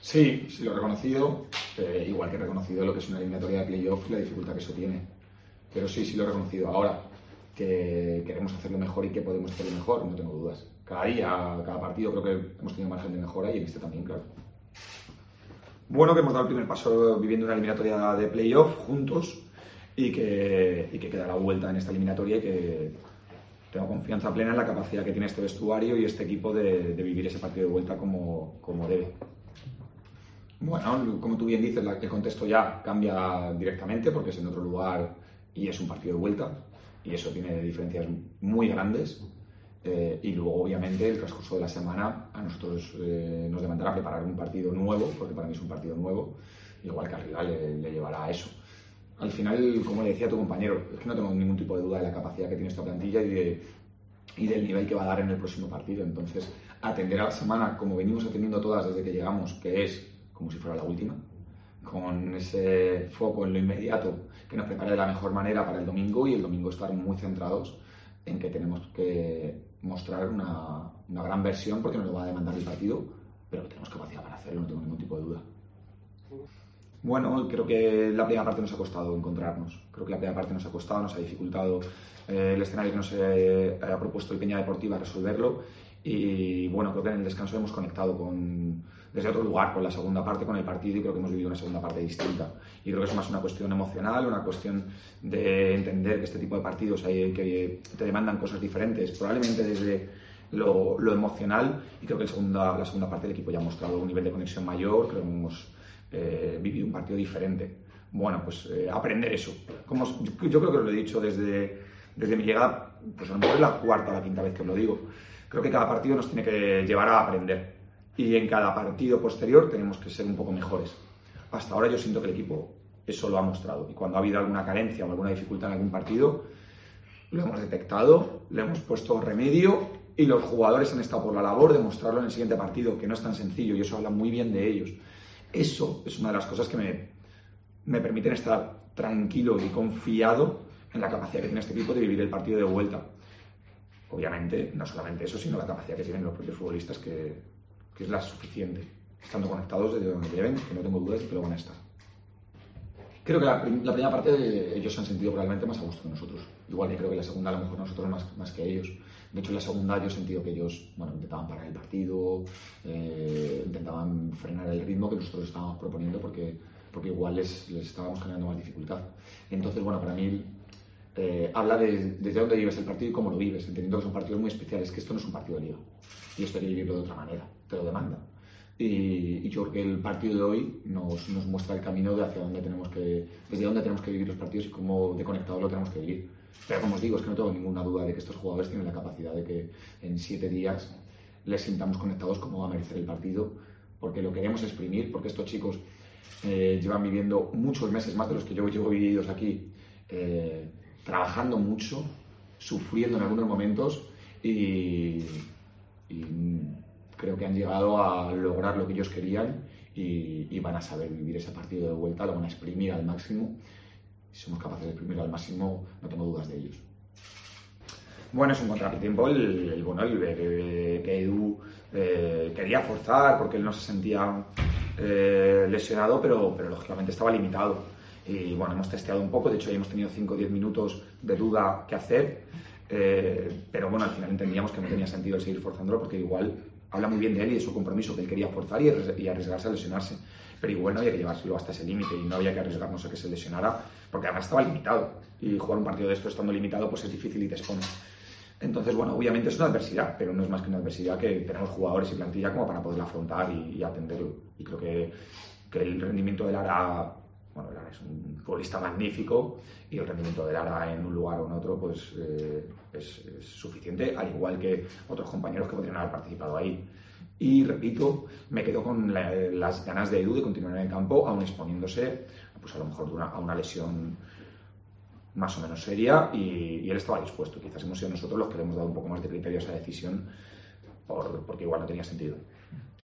Sí, sí lo he reconocido, igual que he reconocido lo que es una eliminatoria de playoff y la dificultad que eso tiene. Pero sí, sí lo he reconocido. Ahora, que queremos hacerlo mejor y que podemos hacerlo mejor, no tengo dudas. Cada día, cada partido creo que hemos tenido margen de mejora y en este también, claro. Bueno, que hemos dado el primer paso viviendo una eliminatoria de playoff juntos y que queda la vuelta en esta eliminatoria y que tengo confianza plena en la capacidad que tiene este vestuario y este equipo de vivir ese partido de vuelta como debe. Bueno, como tú bien dices, el contexto ya cambia directamente porque es en otro lugar y es un partido de vuelta y eso tiene diferencias muy grandes. Y luego, obviamente, el transcurso de la semana a nosotros nos demandará preparar un partido nuevo, porque para mí es un partido nuevo, igual que al rival le llevará a eso. Al final, como le decía a tu compañero, es que no tengo ningún tipo de duda de la capacidad que tiene esta plantilla y del nivel que va a dar en el próximo partido. Entonces, atender a la semana como venimos atendiendo todas desde que llegamos, que es como si fuera la última, con ese foco en lo inmediato que nos prepare de la mejor manera para el domingo y el domingo estar muy centrados en que tenemos que mostrar una gran versión porque nos lo va a demandar el partido, pero que tenemos capacidad para hacerlo, no tengo ningún tipo de duda. Bueno, creo que la primera parte nos ha costado encontrarnos. Creo que la primera parte nos ha costado, nos ha dificultado el escenario que nos ha propuesto el Peña Deportiva resolverlo. Y bueno, creo que en el descanso hemos conectado desde otro lugar con la segunda parte, con el partido, y creo que hemos vivido una segunda parte distinta. Y creo que es más una cuestión emocional, una cuestión de entender que este tipo de partidos hay que te demandan cosas diferentes, probablemente desde lo emocional. Y creo que la segunda parte del equipo ya ha mostrado un nivel de conexión mayor, creo que hemos vivido un partido diferente. Bueno, pues aprender eso. Yo creo que os lo he dicho desde mi llegada, pues a lo mejor es la cuarta o la quinta vez que os lo digo. Creo que cada partido nos tiene que llevar a aprender y en cada partido posterior tenemos que ser un poco mejores. Hasta ahora yo siento que el equipo eso lo ha mostrado y cuando ha habido alguna carencia o alguna dificultad en algún partido lo hemos detectado, le hemos puesto remedio y los jugadores han estado por la labor de mostrarlo en el siguiente partido, que no es tan sencillo y eso habla muy bien de ellos. Eso es una de las cosas que me permiten estar tranquilo y confiado en la capacidad que tiene este equipo de vivir el partido de vuelta. Obviamente, no solamente eso, sino la capacidad que tienen los propios futbolistas, que es la suficiente, estando conectados desde donde lleven, que no tengo dudas de que lo van a estar. Creo que la primera parte ellos se han sentido probablemente más a gusto que nosotros. Igual que creo que la segunda a lo mejor nosotros más que ellos. De hecho, en la segunda yo he sentido que ellos intentaban parar el partido, intentaban frenar el ritmo que nosotros estábamos proponiendo porque igual les estábamos generando más dificultad. Entonces, bueno, para mí habla desde dónde vives el partido y cómo lo vives, entendiendo que son partidos muy especiales, que esto no es un partido de liga y esto hay que vivirlo de otra manera, te lo demanda. Y yo creo que el partido de hoy nos muestra el camino de hacia dónde desde dónde tenemos que vivir los partidos y cómo de conectados lo tenemos que vivir. Pero como os digo, es que no tengo ninguna duda de que estos jugadores tienen la capacidad de que en 7 días les sintamos conectados como va a merecer el partido, porque lo queremos exprimir, porque estos chicos llevan viviendo muchos meses más de los que yo llevo vividos aquí, trabajando mucho, sufriendo en algunos momentos y creo que han llegado a lograr lo que ellos querían y van a saber vivir ese partido de vuelta, lo van a exprimir al máximo. Si somos capaces de exprimirlo al máximo, no tengo dudas de ellos. Bueno, es un contratiempo el ver que Edu quería forzar porque él no se sentía lesionado, pero lógicamente estaba limitado. Y bueno, hemos testeado un poco, de hecho ya hemos tenido 5 o 10 minutos de duda qué hacer, pero bueno, al final entendíamos que no tenía sentido el seguir forzándolo porque igual habla muy bien de él y de su compromiso, que él quería forzar y arriesgarse a lesionarse, pero igual no había que llevárselo hasta ese límite y no había que arriesgarnos a que se lesionara porque además estaba limitado y jugar un partido de esto estando limitado pues es difícil y te expone. Entonces, bueno, obviamente es una adversidad, pero no es más que una adversidad que tenemos jugadores y plantilla como para poderla afrontar y atenderlo. Y creo que el rendimiento de Lara, bueno, Lara es un futbolista magnífico y el rendimiento de Lara en un lugar o en otro pues es suficiente, al igual que otros compañeros que podrían haber participado ahí. Y repito, me quedo con las ganas de Edu de continuar en el campo, aún exponiéndose pues a lo mejor a una lesión más o menos seria y él estaba dispuesto. Quizás hemos sido nosotros los que le hemos dado un poco más de criterio a esa decisión porque igual no tenía sentido.